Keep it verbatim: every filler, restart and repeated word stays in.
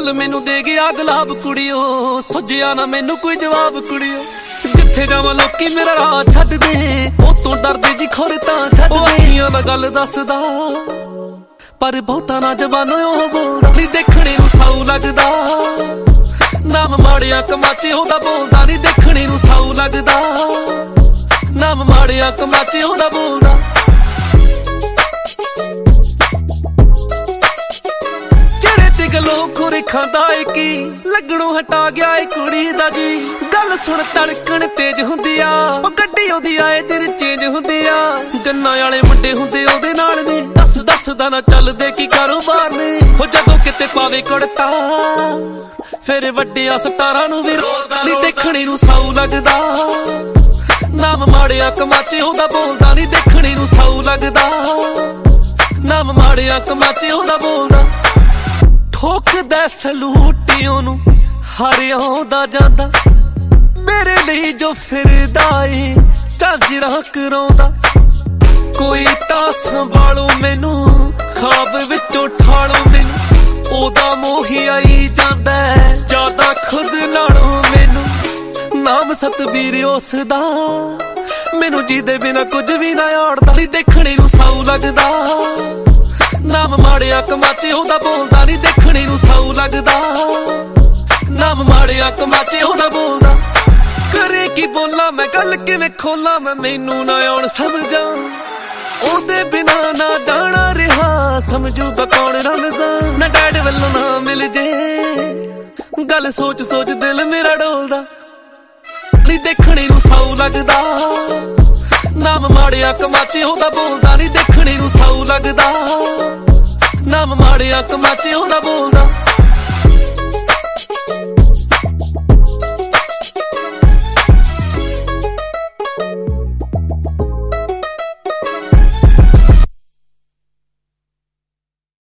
ਫੁੱਲ ਮੈਨੂੰ ਦੇ ਗਿਆ ਗੁਲਾਬ ਕੁੜੀਓ, ਸੁਝਿਆ ਨਾ ਮੈਨੂੰ ਕੋਈ ਜਵਾਬ ਕੁੜੀਓ। ਜਿੱਥੇ ਜਾਵਾਂ ਲੋਕੀ ਮੇਰਾ ਰਾਹ ਛੱਡ ਦੇ, ਉਹ ਤੋਂ ਡਰਦੇ ਜੀ ਖੋਰੇ ਤਾਂ ਛੱਡ ਦੇ। ਅੱਖੀਆਂ ਨਾਲ ਗੱਲ ਦੱਸਦਾ ਪਰ ਬਹੁਤਾ ਨਾ ਜ਼ਬਾਨ ਉਹ ਬੋਲਦਾ ਨੀ, ਦੇਖਣੇ ਨੂੰ ਸਾਊ ਲੱਗਦਾ। ਨਾਮ ਮਾੜਿਆ ਕਮਾਚੇ ਉਹਦਾ ਬੋਲਦਾ ਨੀ, ਦੇਖਣੇ ਨੂੰ ਸਾਊ ਲੱਗਦਾ। ਨਾਮ ਮਾੜਿਆ ਕਮਾਚੇ ਉਹਦਾ ਬੋਲਦਾ। ਗਲੋਂ ਖੋਰੇ ਖਾਂਦਾ ਏ ਕੀ ਲੱਗਣੋਂ ਹਟਾ ਗਿਆ ਏ ਕੁੜੀ ਦਾ ਜੀ। ਗੱਲ ਸੁਣ ਧੜਕਣ ਤੇਜ਼ ਹੁੰਦੀ ਆ, ਉਹ ਗੱਡੀ ਉਹਦੀ ਆਏ ਦਿਨ ਚੇਂਜ ਹੁੰਦੀ ਆ। ਗੰਨਾਂ ਵਾਲੇ ਮੁੰਡੇ ਹੁੰਦੇ ਉਹਦੇ ਨਾਲ ਨੇ, ਦੱਸ ਦੱਸਦਾ ਨਾ ਚੱਲਦੇ ਕੀ ਕਾਰੋਬਾਰ ਨੇ। ਉਹ ਜਦੋਂ ਕਿਤੇ ਪਾਵੇ ਕੁੜਤਾ ਫਿਰ ਵੱਡਿਆ ਸਟਾਰਾਂ ਨੂੰ ਵੀ ਰੋਲਦਾ ਨੀ, ਦੇਖਣੇ ਨੂੰ ਸਾਊ ਲੱਗਦਾ। ਨਾਮ ਮਾੜਿਆ ਕਮਾਚੇ ਉਹਦਾ ਬੋਲਦਾ ਨੀ, ਦੇਖਣੇ ਨੂੰ ਸਾਊ ਲੱਗਦਾ। ਨਾਮ ਮਾੜਿਆ ਕਮਾਚੇ ਉਹਦਾ ਬੋਲਦਾ। ਠੋਕਦਾ ਸਲੂਟ ਉਹਨੂੰ ਹਰ ਆਉਂਦਾ ਜਾਂਦਾ, ਮੇਰੇ ਲਈ ਜੋ ਫਿਰਦਾ ਏ ਝਾਂਜਰਾਂ ਕਰਾਉਂਦਾ। ਕੋਈ ਤਾਂ ਸੰਭਾਲੋ ਮੈਨੂੰ, ਖਾਬ ਵਿੱਚੋਂ ਠਾਲੋ ਮੈਨੂੰ। ਉਹਦਾ ਮੋਹੀ ਆਈ ਜਾਂਦਾ ਜ਼ਿਆਦਾ ਖੁਦ ਨਾਲੋਂ ਮੈਨੂੰ। ਨਾਮ ਸਤਬੀਰ ਉਸਦਾ, ਮੈਨੂੰ ਜੀਦੇ ਬਿਨਾ ਕੁਝ ਵੀ ਨਾ ਆੜਦਾ ਨੀ, ਦੇਖਣੇ ਨੂੰ ਸਾਊ ਲੱਗਦਾ। ਨਾਮ ਮਾੜਿਆ ਕਮਾਚੇ ਉਹਦਾ ਬੋਲਦਾ ਨੀ, ਦੇਖਣੇ ਨੂੰ ਸਾਊ ਲੱਗਦਾ। ਨਾਮ ਮਾੜਿਆ ਕਮਾਚੇ ਉਹਦਾ ਬੋਲਦਾ। ਕਰੇ ਕੀ ਬੋਲਾਂ ਮੈਂ ਗੱਲ ਕਿਵੇਂ ਖੋਲਾਂ ਮੈਂ, ਮੈਨੂੰ ਨਾ ਆਉਣ ਸਮਝਾਂ। ਉਹਦੇ ਬਿਨਾ ਨਾ ਜਾਣਾ ਰਿਹਾ, ਸਮਝੂਗਾ ਕੌਣ ਰਮਜ਼ਾਨ। ਨਾ ਡੈਡ ਵੱਲੋਂ ਨਾ ਮਿਲ ਜੇ, ਗੱਲ ਸੋਚ ਸੋਚ ਦਿਲ ਮੇਰਾ ਡੋਲਦਾ ਨੀ, ਦੇਖਣੇ ਨੂੰ ਸਾਊ ਲੱਗਦਾ। ਨਾਮ ਮਾੜਿਆ ਕਮਾਚੇ ਉਹਦਾ ਬੋਲਦਾ ਨੀ, ਦੇਖਣੇ ਨੂੰ ਸਾਊ ਲੱਗਦਾ। ਨਾਮ ਮਾੜਿਆ ਕਮਾਚੇ